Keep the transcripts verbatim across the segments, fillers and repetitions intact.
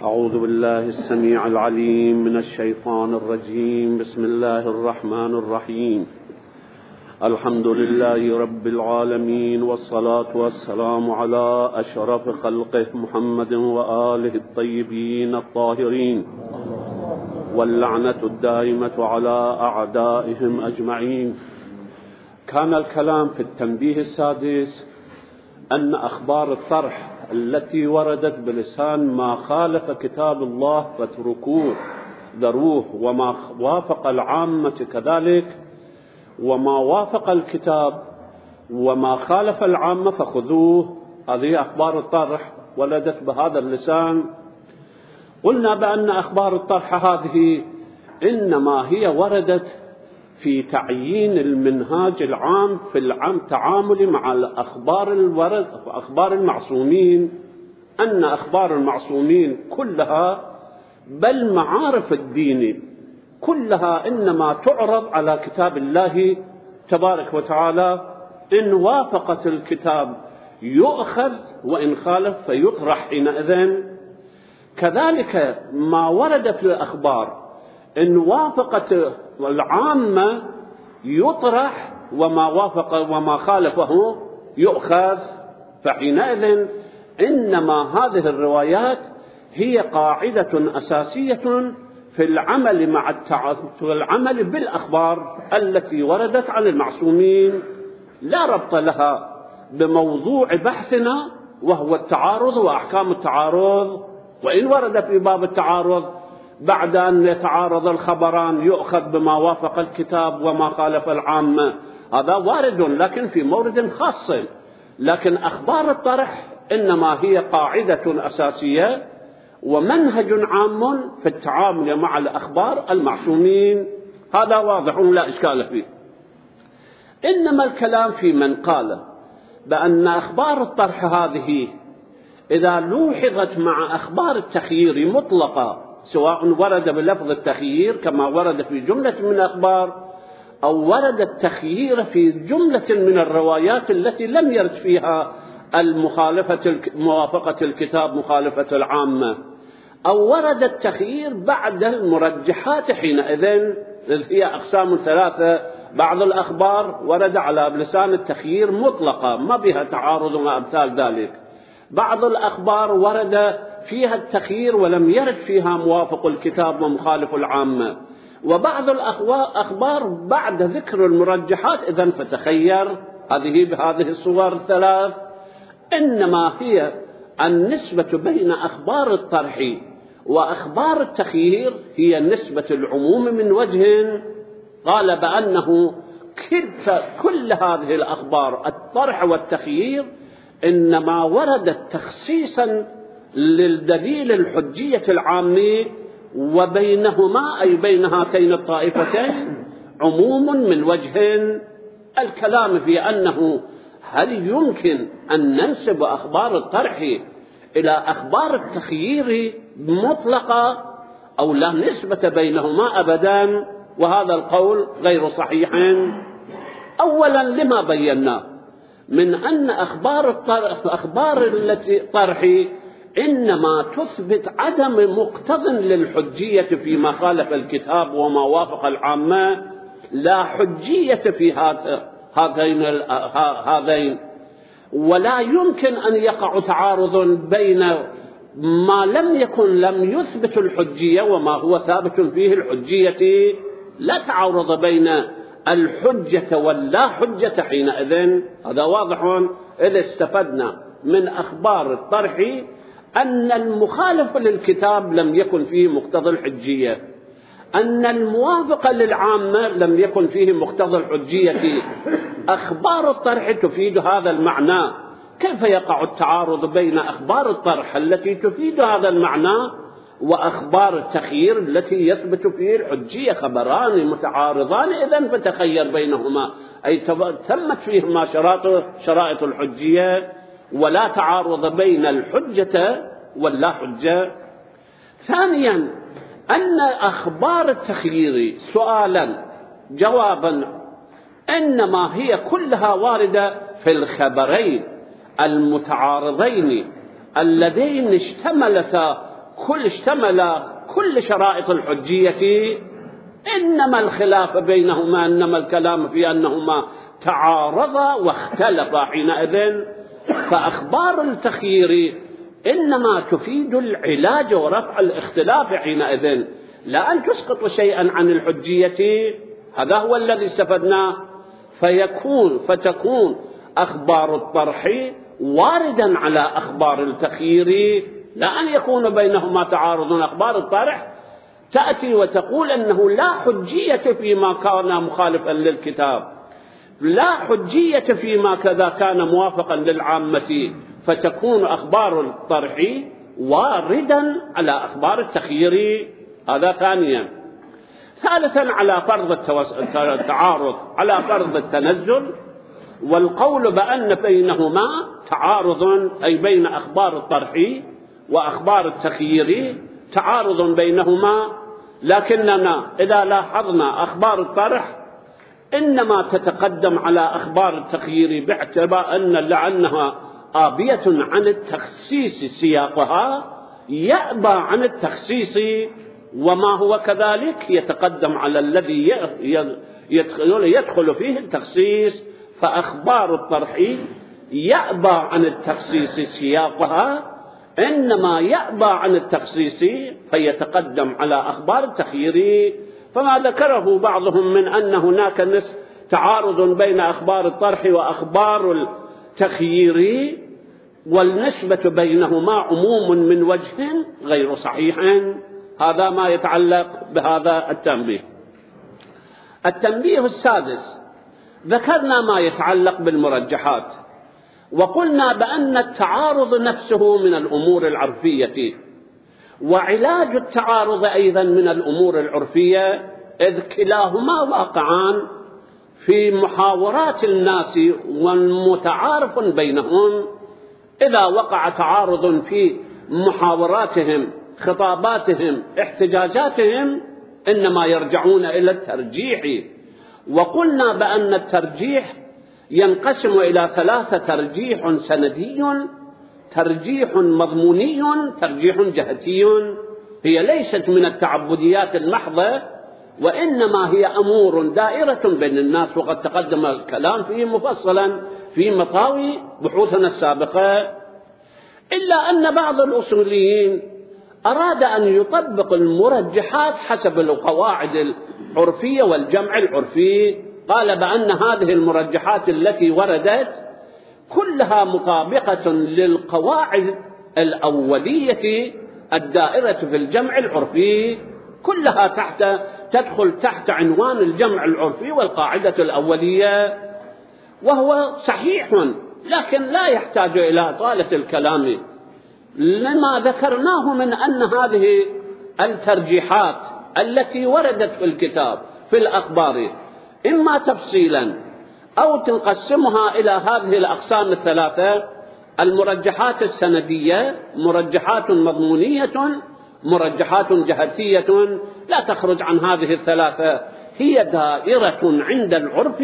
أعوذ بالله السميع العليم من الشيطان الرجيم. بسم الله الرحمن الرحيم. الحمد لله رب العالمين، والصلاة والسلام على أشرف خلقه محمد وآله الطيبين الطاهرين، واللعنة الدائمة على أعدائهم أجمعين. كان الكلام في التنبيه السادس أن أخبار الطرح التي وردت بلسان ما خالف كتاب الله فاتركوه ذروه، وما وافق العامة كذلك، وما وافق الكتاب وما خالف العامة فخذوه. هذه أخبار الطرح ولدت بهذا اللسان. قلنا بأن أخبار الطرح هذه إنما هي وردت في تعيين المنهاج العام في العام تعامل مع الأخبار الورد أخبار المعصومين، أن أخبار المعصومين كلها بل معارف الدين كلها إنما تعرض على كتاب الله تبارك وتعالى. إن وافقت الكتاب يؤخذ، وإن خالف فيطرح حينئذ. كذلك ما وردت الأخبار إن وافقت العامة يطرح، وما وافق وما خالفه يؤخذ. فحينئذ إنما هذه الروايات هي قاعدة أساسية في العمل مع التعاطف والعمل بالأخبار التي وردت عن المعصومين، لا ربط لها بموضوع بحثنا وهو التعارض وأحكام التعارض. وإن ورد في باب التعارض بعد أن يتعارض الخبران يؤخذ بما وافق الكتاب وما خالف العامة، هذا وارد لكن في مورد خاص. لكن أخبار الطرح إنما هي قاعدة أساسية ومنهج عام في التعامل مع الأخبار المعصومين. هذا واضح لا إشكال فيه. إنما الكلام في من قال بأن أخبار الطرح هذه إذا لوحظت مع أخبار التخيير مطلقة، سواء ورد بلفظ التخيير كما ورد في جملة من الأخبار، أو ورد التخيير في جملة من الروايات التي لم يرد فيها المخالفة موافقة الكتاب مخالفة العامة، أو ورد التخيير بعد المرجحات، حينئذ هي أقسام ثلاثة. بعض الأخبار ورد على لسان التخيير مطلقة ما بها تعارض وأمثال ذلك. بعض الأخبار ورد فيها التخيير ولم يرد فيها موافق الكتاب ومخالف العامة. وبعض الأخبار بعد ذكر المرجحات إذن فتخير. هذه بهذه الصور الثلاث. إنما هي النسبة بين أخبار الطرح وأخبار التخيير هي نسبة العموم من وجه. قال بأنه كل هذه الأخبار الطرح والتخيير إنما وردت تخصيصا للدليل الحجية العامي، وبينهما أي بين هاتين الطائفتين عموم من وجه. الكلام في أنه هل يمكن أن ننسب أخبار الطرح إلى أخبار التخيير مطلقة أو لا نسبة بينهما أبدا، وهذا القول غير صحيح. أولا لما بينا من أن أخبار الطرح أخبار التي طرح إنما تثبت عدم مقتض للحجية فيما خالف الكتاب وما وافق العامة، لا حجية في هذين هذين ولا يمكن أن يقع تعارض بين ما لم يكن لم يثبت الحجية وما هو ثابت فيه الحجية. لا تعارض بين الحجة واللا حجة حينئذ. هذا واضح. إذا استفدنا من أخبار الطرح أن المخالف للكتاب لم يكن فيه مقتضى الحجية، أن الموافق للعامة لم يكن فيه مقتضى الحجية. أخبار الطرح تفيد هذا المعنى. كيف يقع التعارض بين أخبار الطرح التي تفيد هذا المعنى وأخبار التخيير التي يثبت فيه الحجية؟ خبران متعارضان إذن فتخير بينهما، أي تمت فيهما شرائط شرائط الحجية، ولا تعارض بين الحجة واللا حجة. ثانيا أن أخبار التخيير سؤالا جوابا إنما هي كلها واردة في الخبرين المتعارضين اللذين اشتملتا كل اشتمل كل شرائط الحجية، إنما الخلاف بينهما، إنما الكلام في أنهما تعارضا واختلفا حينئذ. فأخبار التخيير إنما تفيد العلاج ورفع الاختلاف حينئذ، لا أن تسقط شيئا عن الحجية. هذا هو الذي استفدناه. فيكون فتكون أخبار الطرح واردا على أخبار التخيير، لا أن يكون بينهما تعارض. أخبار الطرح تأتي وتقول أنه لا حجية فيما كان مخالفا للكتاب، لا حجية فيما كذا كان موافقا للعامة، فتكون أخبار الطرح واردا على أخبار التخيير. هذا ثانيا. ثالثا، على فرض التعارض، على فرض التنزل، والقول بأن بينهما تعارض، أي بين أخبار الطرح وأخبار التخيير تعارض بينهما، لكننا إذا لاحظنا أخبار الطرح إنما تتقدم على أخبار التخيير باعتبار أن لأنها آبية عن التخصيص سياقها، يأبى عن التخصيص، وما هو كذلك يتقدم على الذي يدخل فيه التخصيص. فأخبار الطرح يأبى عن التخصيص سياقها، إنما يأبى عن التخصيص فيتقدم على أخبار التخيير. فما ذكره بعضهم من أن هناك نسبة تعارض بين أخبار الطرح وأخبار التخيير والنسبة بينهما عموم من وجه غير صحيح. هذا ما يتعلق بهذا التنبيه. التنبيه السادس، ذكرنا ما يتعلق بالمرجحات، وقلنا بأن التعارض نفسه من الأمور العرفية، وعلاج التعارض أيضا من الأمور العرفية، إذ كلاهما واقعان في محاورات الناس والمتعارف بينهم. إذا وقع تعارض في محاوراتهم، خطاباتهم، احتجاجاتهم، إنما يرجعون إلى الترجيح. وقلنا بأن الترجيح ينقسم إلى ثلاثة: ترجيح سندي، ترجيح مضموني، ترجيح جهتي. هي ليست من التعبديات المحضة، وإنما هي أمور دائرة بين الناس، وقد تقدم الكلام فيه مفصلا في مطاوي بحوثنا السابقة. إلا أن بعض الأصوليين أراد أن يطبق المرجحات حسب القواعد العرفية والجمع العرفي. قال بأن هذه المرجحات التي وردت كلها مطابقة للقواعد الأولية الدائرة في الجمع العرفي، كلها تحت تدخل تحت عنوان الجمع العرفي والقاعدة الأولية، وهو صحيح، لكن لا يحتاج إلى طالة الكلام لما ذكرناه من أن هذه الترجيحات التي وردت في الكتاب في الأخبار إما تفصيلا أو تنقسمها إلى هذه الأقسام الثلاثة: المرجحات السندية، مرجحات مضمونية، مرجحات جهتية. لا تخرج عن هذه الثلاثة، هي دائرة عند العرف،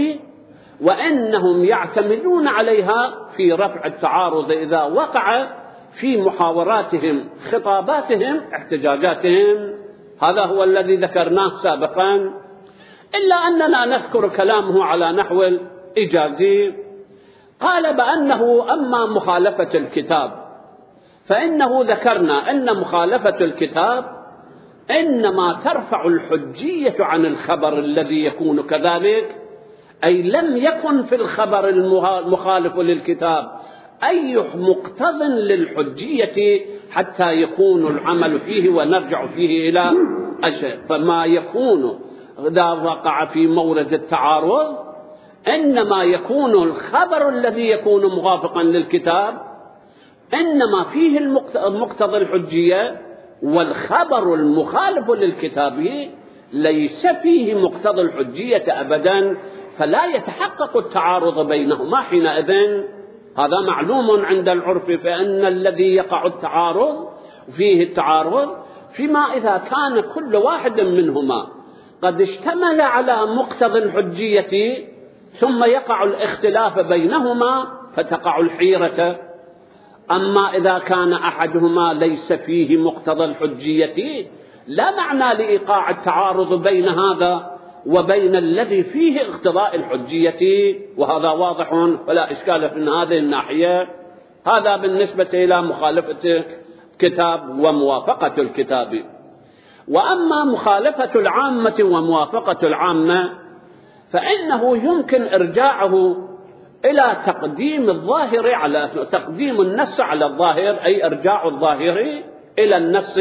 وإنهم يعتمدون عليها في رفع التعارض إذا وقع في محاوراتهم، خطاباتهم، احتجاجاتهم. هذا هو الذي ذكرناه سابقا، إلا أننا نذكر كلامه على نحو الإجازي. قال بأنه أما مخالفة الكتاب فإنه ذكرنا أن مخالفة الكتاب إنما ترفع الحجية عن الخبر الذي يكون كذلك، أي لم يكن في الخبر المخالف للكتاب أي مقتض للحجية حتى يكون العمل فيه ونرجع فيه إلى أشياء. فما يكون إذا وقع في مورد التعارض إنما يكون الخبر الذي يكون موافقا للكتاب إنما فيه المقتضى الحجية، والخبر المخالف للكتاب ليس فيه مقتضى الحجية أبدا، فلا يتحقق التعارض بينهما حينئذ. هذا معلوم عند العرف، فإن الذي يقع التعارض فيه التعارض فيما إذا كان كل واحد منهما قد اشتمل على مقتضى الحجية ثم يقع الاختلاف بينهما فتقع الحيرة، أما إذا كان أحدهما ليس فيه مقتضى الحجية لا معنى لإيقاع التعارض بين هذا وبين الذي فيه اقتضاء الحجية، وهذا واضح ولا إشكال في هذه الناحية. هذا بالنسبة إلى مخالفة الكتاب وموافقة الكتاب. وأما مخالفة العامة وموافقة العامة فإنه يمكن إرجاعه إلى تقديم الظاهر على تقديم النص على الظاهر، أي إرجاع الظاهر إلى النص،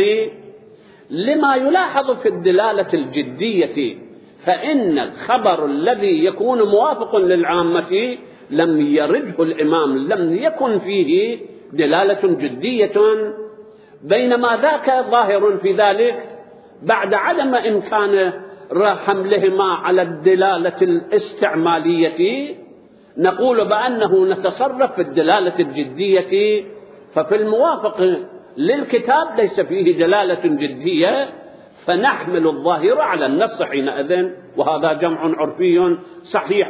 لما يلاحظ في الدلالة الجدية، فإن الخبر الذي يكون موافق للعامة لم يرده الإمام، لم يكن فيه دلالة جدية، بينما ذاك ظاهر في ذلك بعد عدم إمكان حملهما على الدلالة الاستعمالية. نقول بأنه نتصرف في الدلالة الجدية، ففي الموافق للكتاب ليس فيه دلالة جدية فنحمل الظاهر على النص حينئذ، وهذا جمع عرفي صحيح،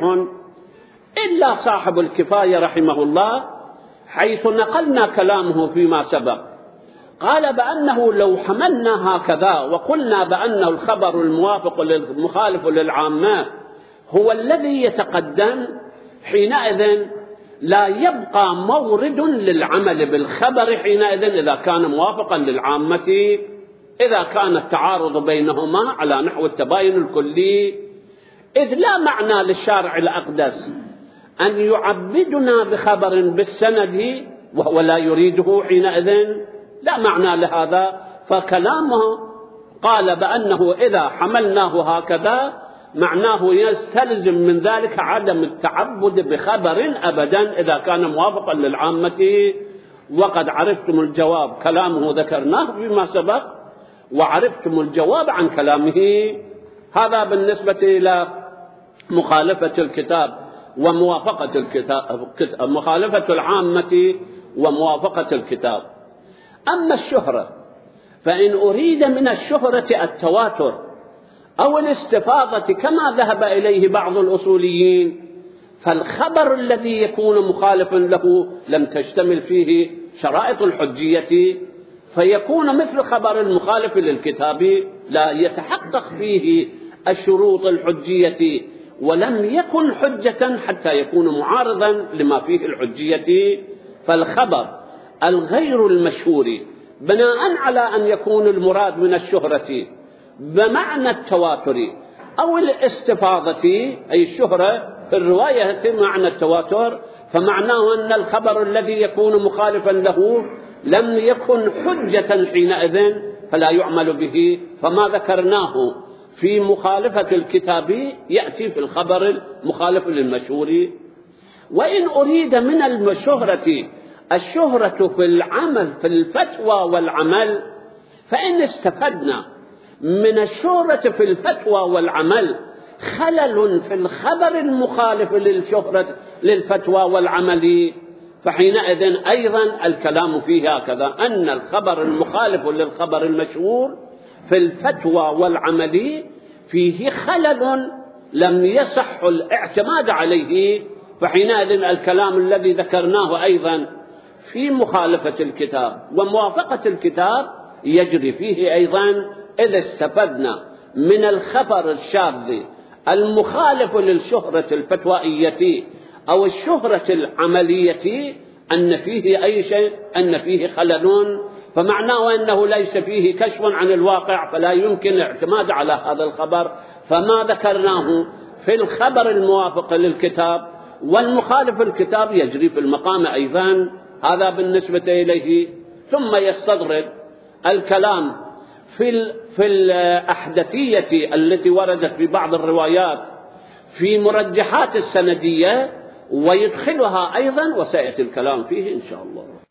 إلا صاحب الكفاية رحمه الله حيث نقلنا كلامه فيما سبق قال بأنه لو حملنا هكذا وقلنا بأنه الخبر الموافق للمخالف للعامة هو الذي يتقدم، حينئذ لا يبقى مورد للعمل بالخبر حينئذ إذا كان موافقا للعامة، إذا كان التعارض بينهما على نحو التباين الكلي، إذ لا معنى للشارع الأقدس أن يعبدنا بخبر بالسند وهو لا يريده حينئذ، لا معنى لهذا. فكلامه قال بأنه إذا حملناه هكذا معناه يستلزم من ذلك عدم التعبد بخبر أبدا إذا كان موافقا للعامة. وقد عرفتم الجواب، كلامه ذكرناه فيما سبق وعرفتم الجواب عن كلامه. هذا بالنسبة إلى مخالفة الكتاب وموافقة الكتاب، مخالفة العامة وموافقة الكتاب. أما الشهرة فإن أريد من الشهرة التواتر أو الاستفاضة كما ذهب إليه بعض الأصوليين، فالخبر الذي يكون مخالفا له لم تشتمل فيه شرائط الحجية، فيكون مثل خبر المخالف للكتاب لا يتحقق فيه الشروط الحجية ولم يكن حجة حتى يكون معارضا لما فيه الحجية. فالخبر الغير المشهور بناء على أن يكون المراد من الشهرة بمعنى التواتر أو الاستفاضة، أي الشهرة في الرواية معنى التواتر، فمعناه أن الخبر الذي يكون مخالفا له لم يكن حجة حينئذ فلا يعمل به. فما ذكرناه في مخالفة الكتاب يأتي في الخبر المخالف للمشهور. وإن أريد من الشهرة الشهرة في العمل في الفتوى والعمل، فإن استفدنا من الشهرة في الفتوى والعمل خلل في الخبر المخالف للشهرة للفتوى والعمل، فحينئذ أيضا الكلام فيه هكذا، أن الخبر المخالف للخبر المشهور في الفتوى والعمل فيه خلل لم يصح الاعتماد عليه، فحينئذ الكلام الذي ذكرناه أيضا في مخالفة الكتاب وموافقة الكتاب يجري فيه أيضا، إذا استفدنا من الخبر الشاذ المخالف للشهرة الفتوائية أو الشهرة العملية أن فيه أي شيء، أن فيه خلل، فمعناه أنه ليس فيه كشف عن الواقع فلا يمكن الاعتماد على هذا الخبر. فما ذكرناه في الخبر الموافق للكتاب والمخالف الكتاب يجري في المقام أيضا. هذا بالنسبة إليه. ثم يستدرج الكلام في في الأحدثية التي وردت في بعض الروايات في مرجحات السندية ويدخلها أيضا، وسيأتي الكلام فيه إن شاء الله.